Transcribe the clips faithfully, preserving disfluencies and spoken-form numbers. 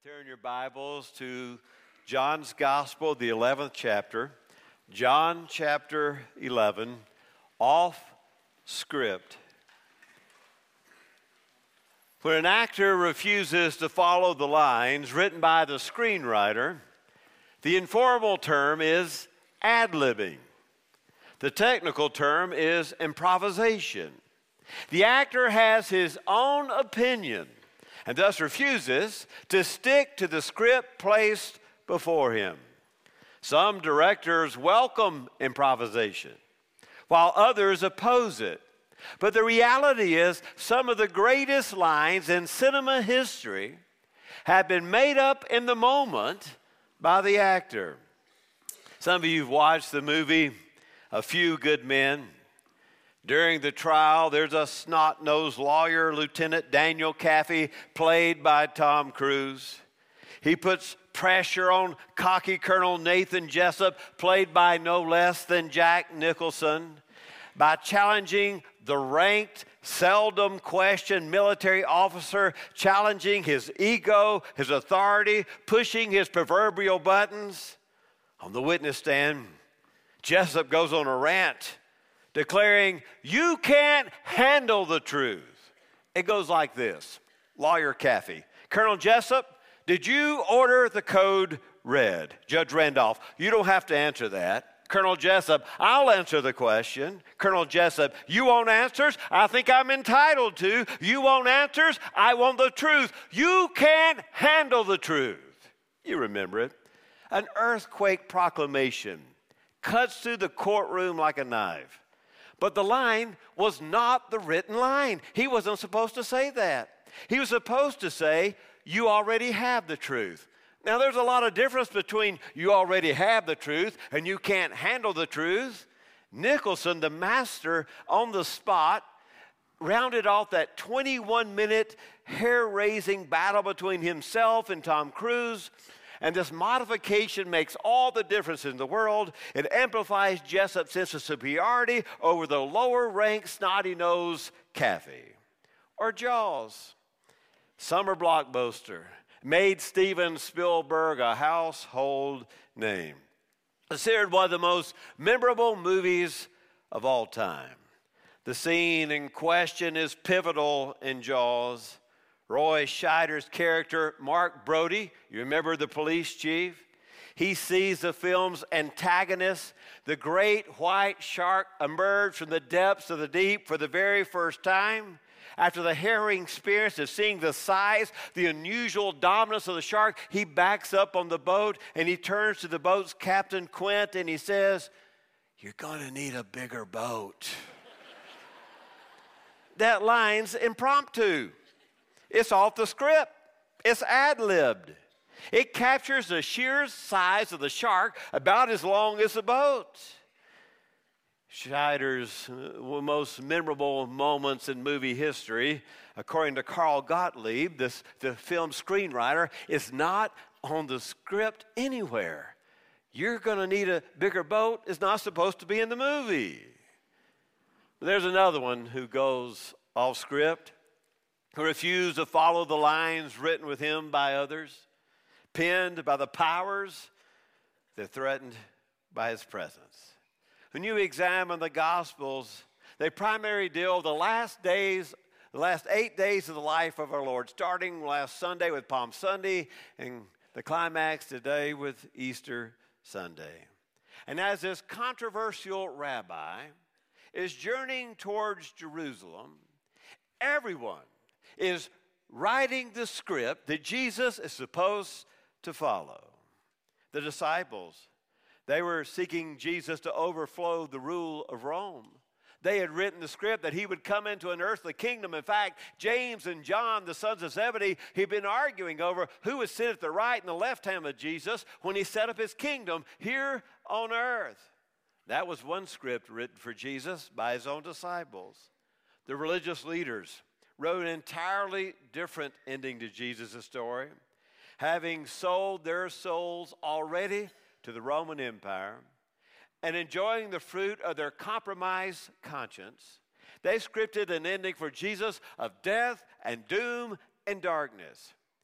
Turn your Bibles to John's Gospel, the eleventh chapter. John chapter eleven, off script. When an actor refuses to follow the lines written by the screenwriter, the informal term is ad-libbing. The technical term is improvisation. The actor has his own opinion and thus refuses to stick to the script placed before him. Some directors welcome improvisation, while others oppose it. But the reality is, some of the greatest lines in cinema history have been made up in the moment by the actor. Some of you have watched the movie A Few Good Men. During the trial, there's a snot-nosed lawyer, Lieutenant Daniel Kaffee, played by Tom Cruise. He puts pressure on cocky Colonel Nathan Jessup, played by no less than Jack Nicholson, by challenging the ranked, seldom questioned military officer, challenging his ego, his authority, pushing his proverbial buttons. On the witness stand, Jessup goes on a rant, declaring, "You can't handle the truth." It goes like this. Lawyer Kaffee: "Colonel Jessup, did you order the code red?" Judge Randolph: "You don't have to answer that." Colonel Jessup: "I'll answer the question." Colonel Jessup: "You want answers? I think I'm entitled to. You want answers? I want the truth. You can't handle the truth." You remember it. An earthquake proclamation cuts through the courtroom like a knife. But the line was not the written line. He wasn't supposed to say that. He was supposed to say, "You already have the truth." Now, there's a lot of difference between "you already have the truth" and "you can't handle the truth." Nicholson, the master, on the spot, rounded off that twenty-one minute hair-raising battle between himself and Tom Cruise. And this modification makes all the difference in the world. It amplifies Jessup's sense of superiority over the lower-ranked, snotty-nosed Kaffee. Or Jaws. Summer blockbuster made Steven Spielberg a household name. Considered one of the most memorable movies of all time. The scene in question is pivotal in Jaws. Roy Scheider's character, Mark Brody, you remember the police chief? He sees the film's antagonist, the great white shark, emerge from the depths of the deep for the very first time. After the harrowing experience of seeing the size, the unusual dominance of the shark, he backs up on the boat and he turns to the boat's captain, Quint, and he says, "You're going to need a bigger boat." That line's impromptu. It's off the script. It's ad-libbed. It captures the sheer size of the shark, about as long as the boat. Scheider's most memorable moments in movie history, according to Carl Gottlieb, this, the film screenwriter, is not on the script anywhere. "You're going to need a bigger boat" is not supposed to be in the movie. But there's another one who goes off script, who refused to follow the lines written with him by others, penned by the powers that threatened by his presence. When you examine the Gospels, they primarily deal with the last days, the last eight days of the life of our Lord, starting last Sunday with Palm Sunday and the climax today with Easter Sunday. And as this controversial rabbi is journeying towards Jerusalem, everyone is writing the script that Jesus is supposed to follow. The disciples, they were seeking Jesus to overthrow the rule of Rome. They had written the script that he would come into an earthly kingdom. In fact, James and John, the sons of Zebedee, had been arguing over who would sit at the right and the left hand of Jesus when he set up his kingdom here on earth. That was one script written for Jesus by his own disciples. The religious leaders wrote an entirely different ending to Jesus' story. Having sold their souls already to the Roman Empire and enjoying the fruit of their compromised conscience, they scripted an ending for Jesus of death and doom and darkness.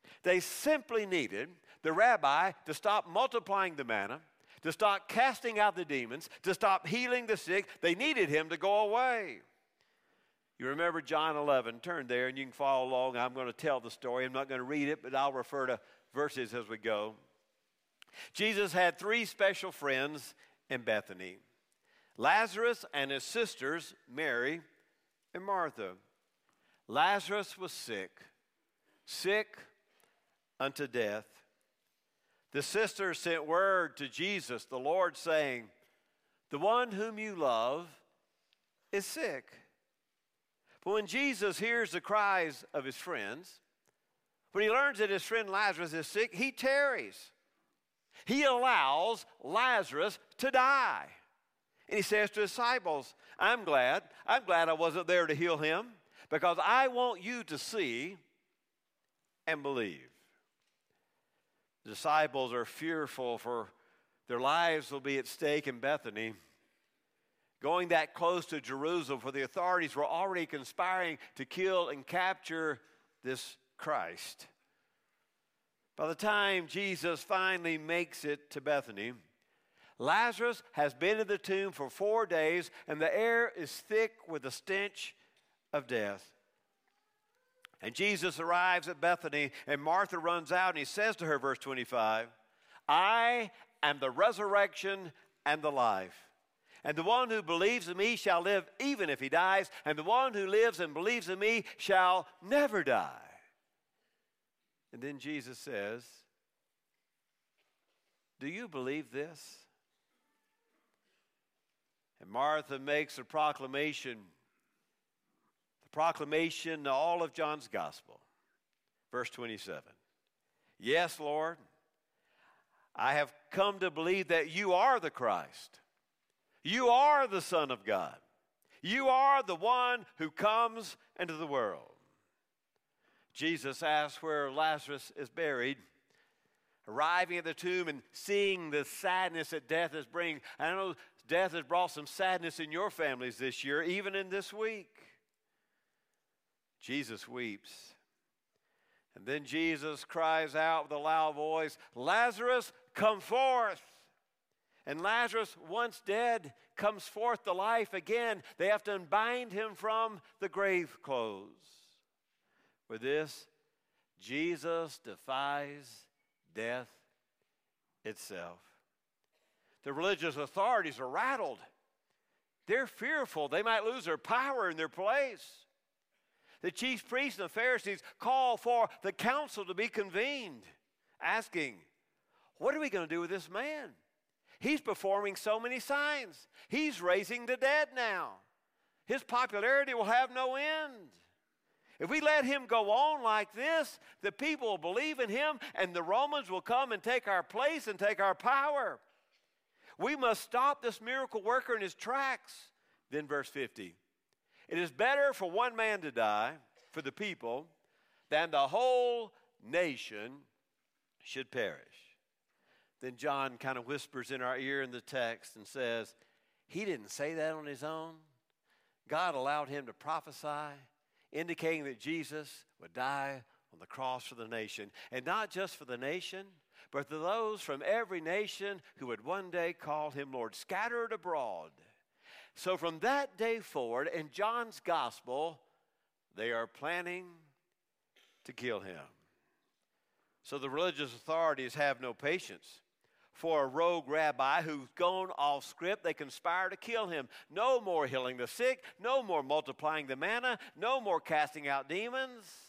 They simply needed the rabbi to stop multiplying the manna, to stop casting out the demons, to stop healing the sick. They needed him to go away. You remember John eleven. Turn there and you can follow along. I'm going to tell the story. I'm not going to read it, but I'll refer to verses as we go. Jesus had three special friends in Bethany: Lazarus and his sisters, Mary and Martha. Lazarus was sick, sick unto death. The sisters sent word to Jesus, the Lord, saying, "The one whom you love is sick." But when Jesus hears the cries of his friends, when he learns that his friend Lazarus is sick, he tarries. He allows Lazarus to die. And he says to his disciples, I'm glad, I'm glad I wasn't there to heal him, because I want you to see and believe. The disciples are fearful, for their lives will be at stake in Bethany. Going that close to Jerusalem, for the authorities were already conspiring to kill and capture this Christ. By the time Jesus finally makes it to Bethany, Lazarus has been in the tomb for four days, and the air is thick with the stench of death. And Jesus arrives at Bethany, and Martha runs out, and he says to her, verse twenty-five, I am the resurrection and the life. And the one who believes in me shall live even if he dies, and the one who lives and believes in me shall never die. And then Jesus says, do you believe this? And Martha makes a proclamation, the proclamation of all of John's gospel. Verse twenty-seven. Yes, Lord, I have come to believe that you are the Christ. You are the Son of God. You are the one who comes into the world. Jesus asks where Lazarus is buried. Arriving at the tomb and seeing the sadness that death is bringing. I know death has brought some sadness in your families this year, even in this week. Jesus weeps. And then Jesus cries out with a loud voice, Lazarus, come forth. And Lazarus, once dead, comes forth to life again. They have to unbind him from the grave clothes. With this, Jesus defies death itself. The religious authorities are rattled. They're fearful they might lose their power in their place. The chief priests and the Pharisees call for the council to be convened, asking, what are we going to do with this man? He's performing so many signs. He's raising the dead now. His popularity will have no end. If we let him go on like this, the people will believe in him, and the Romans will come and take our place and take our power. We must stop this miracle worker in his tracks. Then verse fifty. It is better for one man to die for the people than the whole nation should perish. Then John kind of whispers in our ear in the text and says, he didn't say that on his own. God allowed him to prophesy, indicating that Jesus would die on the cross for the nation. And not just for the nation, but for those from every nation who would one day call him Lord, scattered abroad. So from that day forward, in John's gospel, they are planning to kill him. So the religious authorities have no patience for a rogue rabbi who's gone off script. They conspire to kill him. No more healing the sick, no more multiplying the manna, no more casting out demons.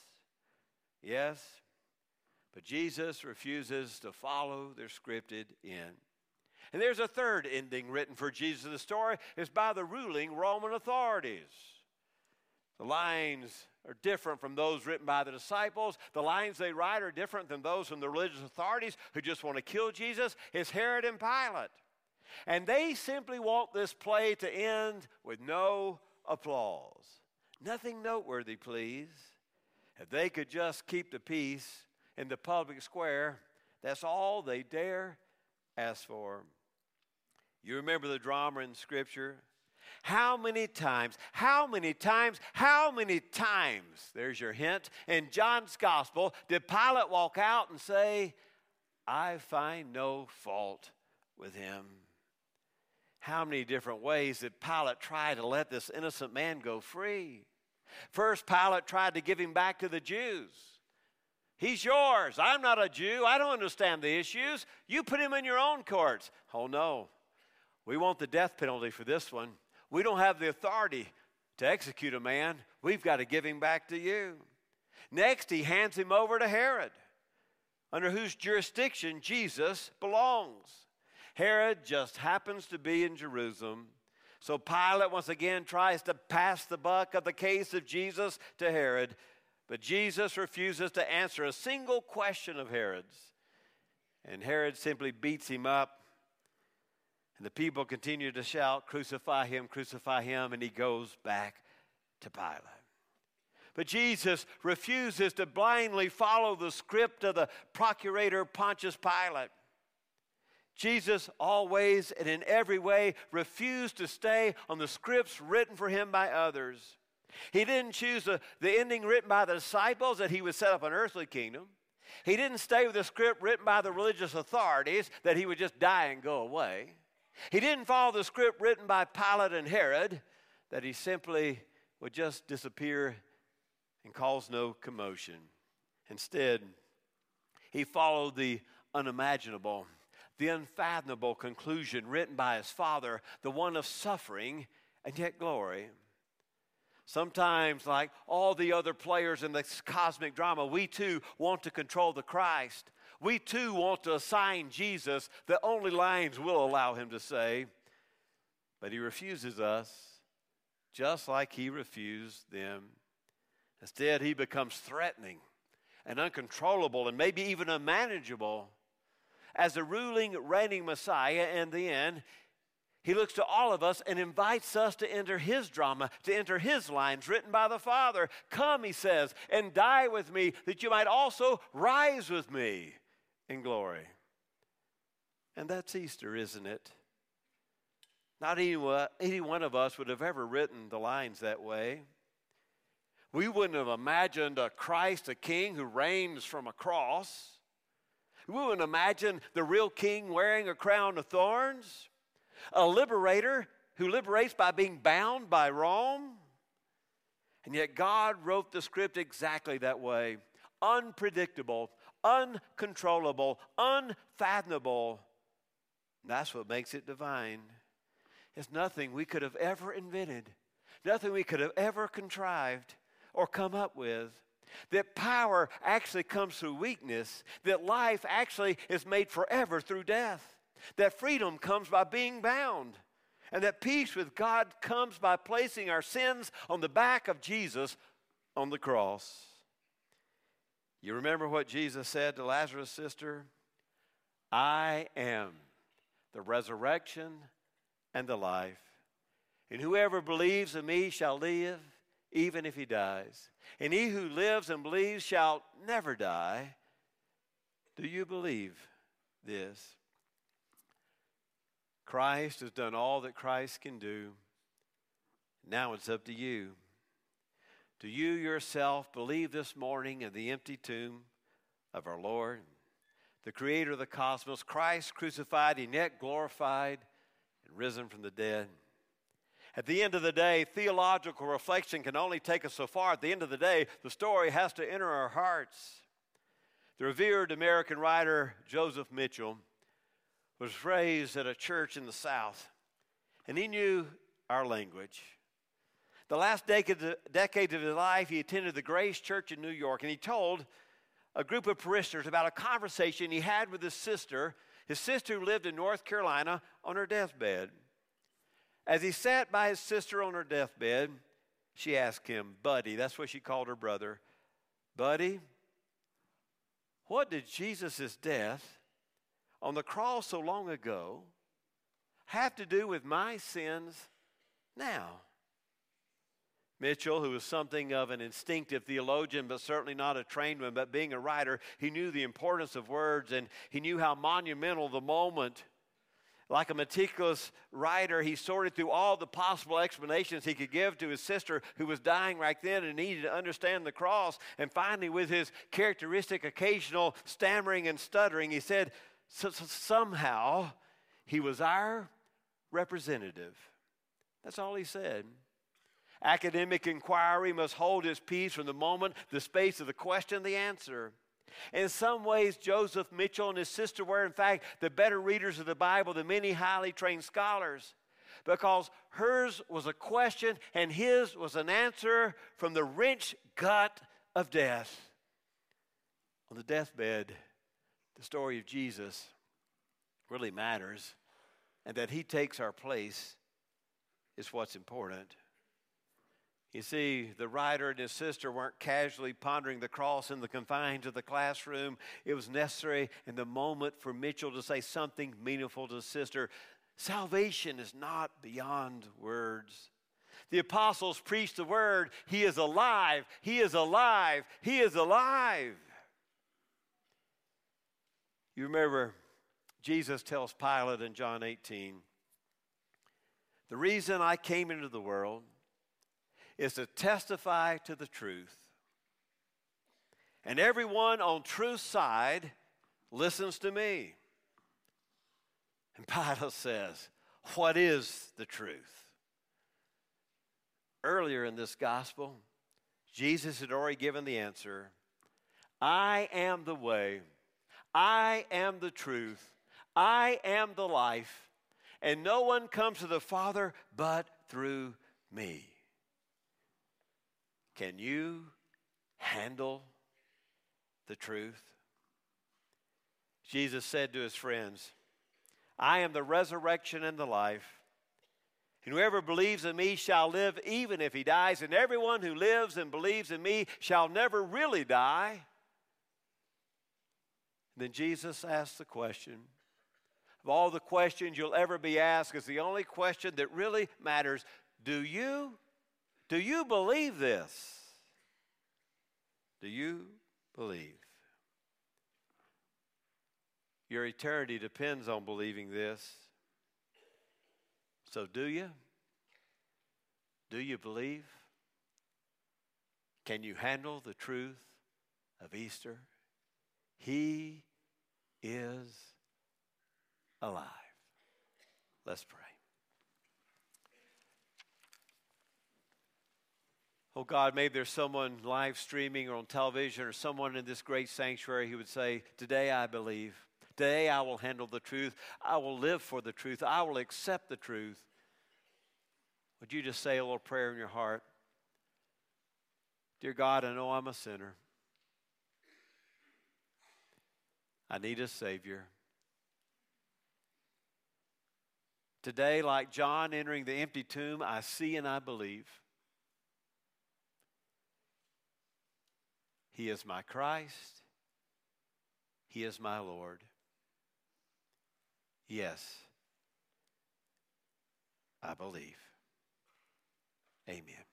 Yes, but Jesus refuses to follow their scripted end. And there's a third ending written for Jesus in the story. It's by the ruling Roman authorities. The lines are different from those written by the disciples. The lines they write are different than those from the religious authorities who just want to kill Jesus. It's Herod and Pilate. And they simply want this play to end with no applause. Nothing noteworthy, please. If they could just keep the peace in the public square, that's all they dare ask for. You remember the drama in Scripture? How many times, how many times, how many times, there's your hint, in John's gospel, did Pilate walk out and say, I find no fault with him? How many different ways did Pilate try to let this innocent man go free? First, Pilate tried to give him back to the Jews. He's yours. I'm not a Jew. I don't understand the issues. You put him in your own courts. Oh, no. We want the death penalty for this one. We don't have the authority to execute a man. We've got to give him back to you. Next, he hands him over to Herod, under whose jurisdiction Jesus belongs. Herod just happens to be in Jerusalem. So Pilate once again tries to pass the buck of the case of Jesus to Herod. But Jesus refuses to answer a single question of Herod's. And Herod simply beats him up. And the people continue to shout, crucify him, crucify him, and he goes back to Pilate. But Jesus refuses to blindly follow the script of the procurator Pontius Pilate. Jesus always and in every way refused to stay on the scripts written for him by others. He didn't choose the, the ending written by the disciples that he would set up an earthly kingdom. He didn't stay with the script written by the religious authorities that he would just die and go away. He didn't follow the script written by Pilate and Herod that he simply would just disappear and cause no commotion. Instead, he followed the unimaginable, the unfathomable conclusion written by his Father, the one of suffering and yet glory. Sometimes, like all the other players in this cosmic drama, we too want to control the Christ. We too want to assign Jesus the only lines we'll allow him to say. But he refuses us, just like he refused them. Instead, he becomes threatening and uncontrollable and maybe even unmanageable. As the ruling, reigning Messiah, in the end, he looks to all of us and invites us to enter his drama, to enter his lines written by the Father. Come, he says, and die with me, that you might also rise with me in glory. And that's Easter, isn't it? Not any, any one of us would have ever written the lines that way. We wouldn't have imagined a Christ, a king who reigns from a cross. We wouldn't imagine the real king wearing a crown of thorns. A liberator who liberates by being bound by Rome. And yet God wrote the script exactly that way. Unpredictable, uncontrollable, unfathomable. That's what makes it divine. It's nothing we could have ever invented, nothing we could have ever contrived or come up with. That power actually comes through weakness, that life actually is made forever through death, that freedom comes by being bound, and that peace with God comes by placing our sins on the back of Jesus on the cross. You remember what Jesus said to Lazarus' sister? I am the resurrection and the life. And whoever believes in me shall live, even if he dies. And he who lives and believes shall never die. Do you believe this? Christ has done all that Christ can do. Now it's up to you. Do you yourself believe this morning in the empty tomb of our Lord, the creator of the cosmos, Christ crucified and yet glorified and risen from the dead? At the end of the day, theological reflection can only take us so far. At the end of the day, the story has to enter our hearts. The revered American writer Joseph Mitchell was raised at a church in the South, and he knew our language. The last decade, decade of his life, he attended the Grace Church in New York, and he told a group of parishioners about a conversation he had with his sister, his sister who lived in North Carolina, on her deathbed. As he sat by his sister on her deathbed, she asked him, Buddy, that's what she called her brother, Buddy, what did Jesus' death on the cross so long ago have to do with my sins now? Mitchell, who was something of an instinctive theologian, but certainly not a trained one, but being a writer, he knew the importance of words, and he knew how monumental the moment Like a meticulous writer, he sorted through all the possible explanations he could give to his sister who was dying right then and needed to understand the cross. And finally, with his characteristic occasional stammering and stuttering, he said, so, so somehow he was our representative. That's all he said. Academic inquiry must hold its peace from the moment, the space of the question, the answer. In some ways, Joseph Mitchell and his sister were, in fact, the better readers of the Bible than many highly trained scholars, because hers was a question and his was an answer from the wrench gut of death. On the deathbed, the story of Jesus really matters, and that he takes our place is what's important. You see, the writer and his sister weren't casually pondering the cross in the confines of the classroom. It was necessary in the moment for Mitchell to say something meaningful to his sister. Salvation is not beyond words. The apostles preached the word. He is alive. He is alive. He is alive. You remember Jesus tells Pilate in John eighteen, the reason I came into the world is to testify to the truth. And everyone on truth's side listens to me. And Pilate says, what is the truth? Earlier in this gospel, Jesus had already given the answer. I am the way. I am the truth. I am the life. And no one comes to the Father but through me. Can you handle the truth? Jesus said to his friends, I am the resurrection and the life. And whoever believes in me shall live even if he dies. And everyone who lives and believes in me shall never really die. And then Jesus asked the question. Of all the questions you'll ever be asked, is the only question that really matters. Do you? Do you believe this? Do you believe? Your eternity depends on believing this. So do you? Do you believe? Can you handle the truth of Easter? He is alive. Let's pray. Oh God, maybe there's someone live streaming or on television or someone in this great sanctuary who would say, today I believe. Today I will handle the truth. I will live for the truth. I will accept the truth. Would you just say a little prayer in your heart? Dear God, I know I'm a sinner. I need a Savior. Today, like John entering the empty tomb, I see and I believe. He is my Christ. He is my Lord. Yes, I believe. Amen.